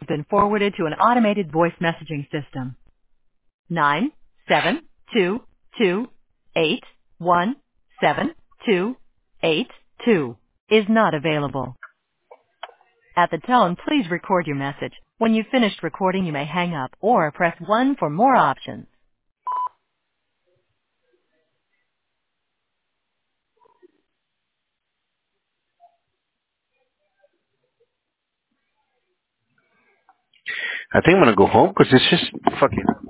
been forwarded to an automated voice messaging system. 97228177282 is not available. At the tone, please record your message. When you've finished recording, you may hang up or press 1 for more options. I think I'm gonna go home because it's just fucking